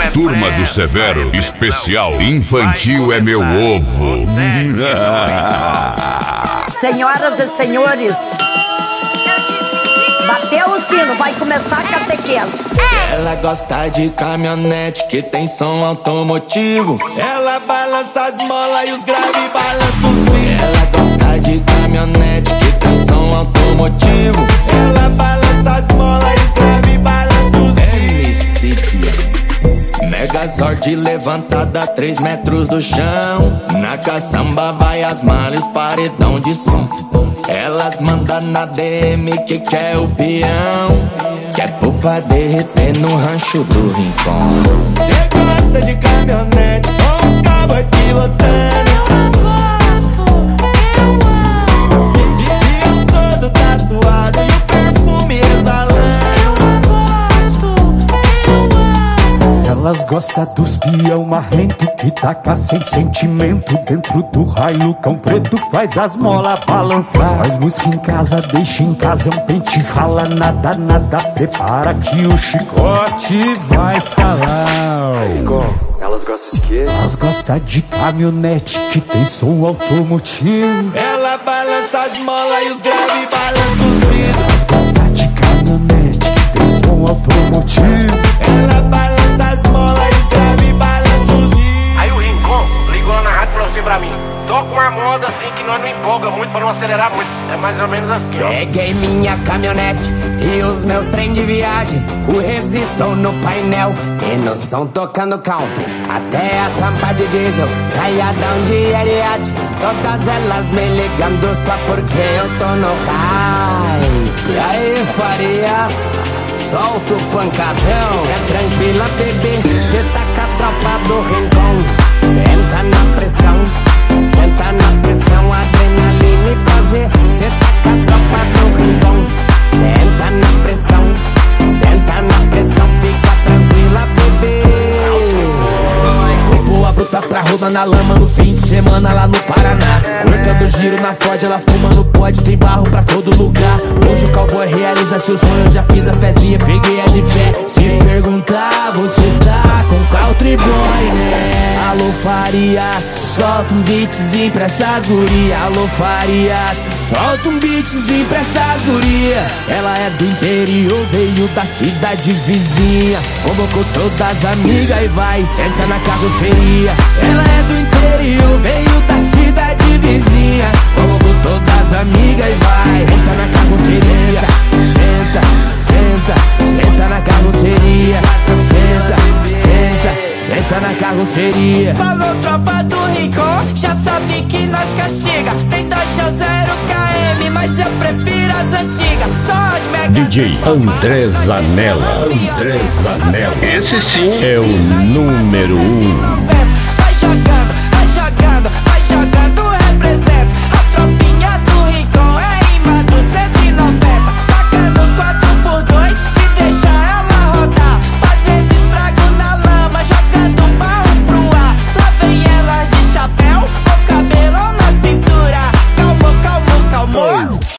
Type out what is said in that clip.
Turma do Severo, especial infantil é meu ovo. Senhoras e senhores, bateu o sino, vai começar a catequese. Ela gosta de caminhonete que tem som automotivo. Ela balança as molas e os graves balançam os vidros. Ela gosta de caminhonete que tem som automotivo. Ela balança as molas e os graves balançam os vidros. Megazord levantada 3 metros do chão. Na caçamba vai as malas, paredão de som. Elas mandam na DM que quer o peão, que é pra derreter no rancho do Rincon. Cê gosta de caminhonete com um cabo pilotando. E eu todo tatuado e o perfume exalando. Elas gostam dos peão marrento que taca sem sentimento dentro do raio. Cão preto faz as molas balançar. Faz música em casa, deixa em casa, é um pente rala. Nada, nada, prepara que o chicote vai estalar. Elas gostam de quê? Elas gostam de caminhonete que tem som automotivo. Ela balança as molas e os graves balançam os vidros. Elas gostam de caminhonete que tem som automotivo. Ela balança as molas e os graves balançam os vidros. Aí o Rincon ligou lá na rádio e falou assim pra mim: toca uma moda assim que nós não empolga muito pra não acelerar muito. É mais ou menos assim, ó. Peguei minha caminhonete e os meus trem de viagem, o resistor no painel e no som tocando country. Até a tampa de diesel, caiadão de Ariete. Todas elas me ligando só porque eu tô no high. E aí, Farias, solta o pancadão. É tranquila, bebê, cê tá com a tropa do Rincon. Senta na pressão, senta na pressão, adrenalina e prazer. Cê tá com a tropa do Rincon. Senta na pressão, senta na pressão, fica tranquila, bebê. Boa bruta pra roda na lama no fim de semana lá no Paraná. Cortando giro na Ford, ela fumando pode, tem barro pra todo lugar. Hoje o cowboy realiza seu sonho, eu já fiz a fezinha, peguei a de fé. Se perguntar, você tá com country boy, né? Alô Farias, solta um beatzinho pra essas guria. Alô Farias, solta um beatzinho pra essas guria. Ela é do interior, veio da cidade vizinha. Convocou todas as amigas e vai, senta na carroceria. Ela é do interior, veio da cidade vizinha. Convocou todas as amigas e vai, senta na carroceria. Senta, senta, senta na carroceria. Senta, senta, senta na carroceria. Falou tropa do Rincon, já sabe que nós castiga. Tem Dodge 0 KM, mas eu prefiro as antigas. Só as mega. DJ André Zanella. André Zanella. Esse sim é o número 1.